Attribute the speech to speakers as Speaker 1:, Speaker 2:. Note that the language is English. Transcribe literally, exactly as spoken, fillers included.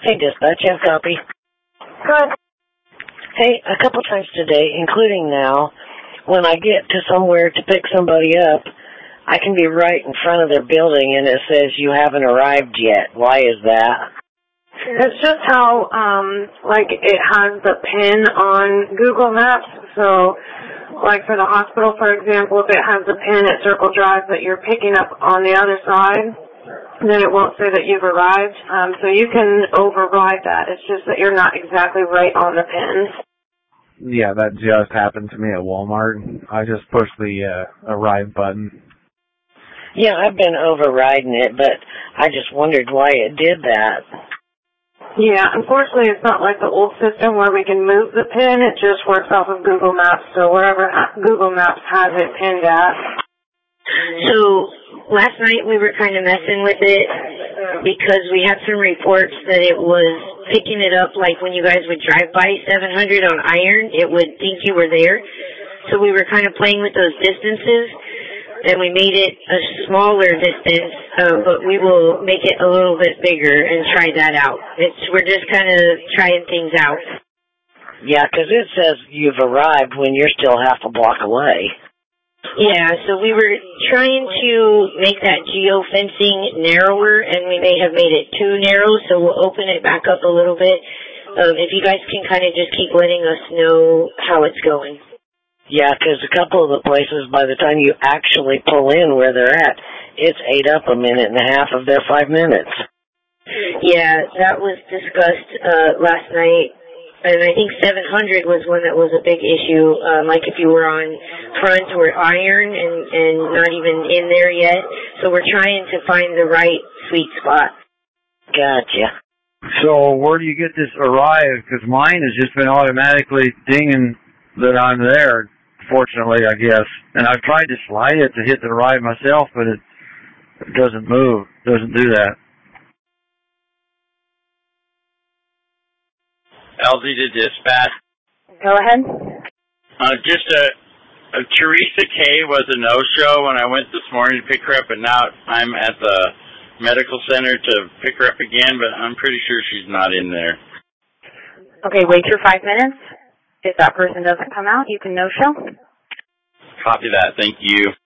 Speaker 1: Hey, dispatch, have copy.
Speaker 2: Good.
Speaker 1: Hey, a couple times today, including now, when I get to somewhere to pick somebody up, I can be right in front of their building and it says you haven't arrived yet. Why is that?
Speaker 2: It's just how, um, like, it has the pin on Google Maps. So, like for the hospital, for example, if it has the pin at Circle Drive that you're picking up on the other side, then it won't say that you've arrived. Um, so you can override that. It's just that you're not exactly right on the pin.
Speaker 3: Yeah, that just happened to me at Walmart. I just pushed the uh, arrive button.
Speaker 1: Yeah, I've been overriding it, but I just wondered why it did that.
Speaker 2: Yeah, unfortunately, it's not like the old system where we can move the pin. It just works off of Google Maps. So wherever Google Maps has it pinned at.
Speaker 4: So last night we were kind of messing with it because we had some reports that it was picking it up like when you guys would drive by seven hundred on Iron, it would think you were there. So we were kind of playing with those distances, and we made it a smaller distance, uh, but we will make it a little bit bigger and try that out. It's We're just kind of trying things out.
Speaker 1: Yeah, because it says you've arrived when you're still half a block away.
Speaker 4: Yeah, so we were trying to make that geo-fencing narrower, and we may have made it too narrow, so we'll open it back up a little bit. Um, if you guys can kind of just keep letting us know how it's going.
Speaker 1: Yeah, because a couple of the places, by the time you actually pull in where they're at, it's ate up a minute and a half of their five minutes.
Speaker 4: Yeah, that was discussed uh, last night. And I think seven hundred was one that was a big issue, um, like if you were on Front or Iron and, and not even in there yet. So we're trying to find the right sweet spot.
Speaker 1: Gotcha.
Speaker 3: So where do you get this arrive? Because mine has just been automatically dinging that I'm there, fortunately, I guess. And I've tried to slide it to hit the arrive myself, but it, it doesn't move. It doesn't do that.
Speaker 5: L Z to dispatch.
Speaker 2: Go ahead.
Speaker 5: Uh, just a, a Teresa K was a no-show when I went this morning to pick her up, and now I'm at the medical center to pick her up again, but I'm pretty sure she's not in there.
Speaker 2: Okay, wait your five minutes. If that person doesn't come out, you can no-show.
Speaker 5: Copy that. Thank you.